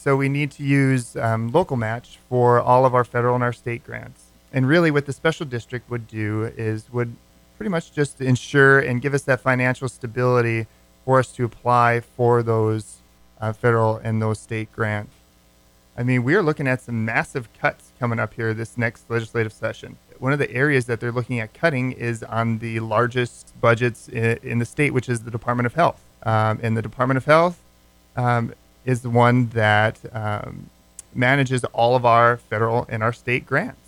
so we need to use local match for all of our federal and our state grants. And really what the special district would do is would pretty much just ensure and give us that financial stability for us to apply for those federal and those state grants. I mean, we're looking at some massive cuts coming up here this next legislative session. One of the areas that they're looking at cutting is on the largest budgets in the state, which is the Department of Health. And the Department of Health is the one that manages all of our federal and our state grants.